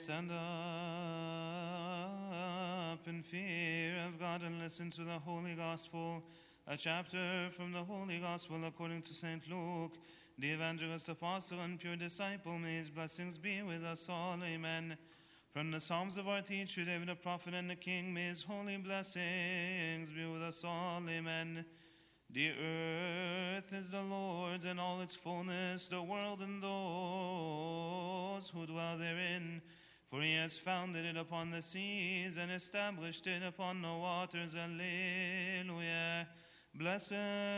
Stand up in fear of God and listen to the Holy Gospel. A chapter from the Holy Gospel according to St. Luke, the evangelist, apostle, and pure disciple. May his blessings be with us all. Amen. From the Psalms of our teacher David, the prophet and the king, may his holy blessings be with us all. Amen. The earth is the Lord's and all its fullness, the world and those who dwell therein. For he has founded it upon the seas and established it upon the waters. Alleluia. Blessed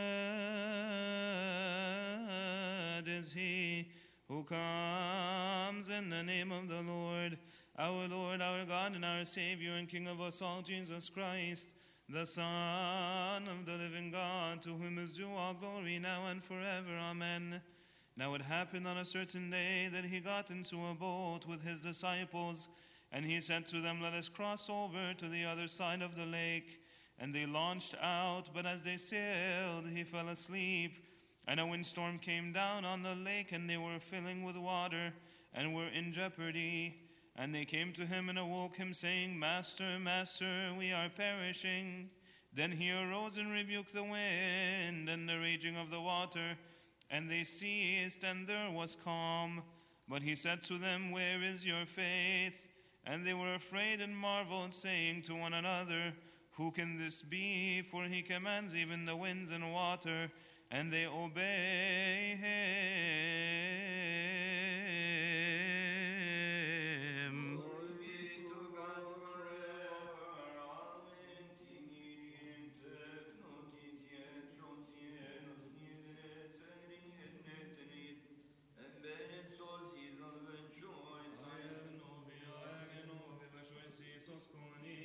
is he who comes in the name of the Lord, our God, and our Savior and King of us all, Jesus Christ, the Son of the living God, to whom is due all glory now and forever. Amen. Now it happened on a certain day that he got into a boat with his disciples, and he said to them, "Let us cross over to the other side of the lake." And they launched out, but as they sailed, he fell asleep. And a windstorm came down on the lake, and they were filling with water, and were in jeopardy. And they came to him and awoke him, saying, "Master, Master, we are perishing." Then he arose and rebuked the wind and the raging of the water, and they ceased, and there was calm. But he said to them, "Where is your faith?" And they were afraid and marveled, saying to one another, "Who can this be? For he commands even the winds and water, and they obey him." Glory be to God forever. Amen. Soskoni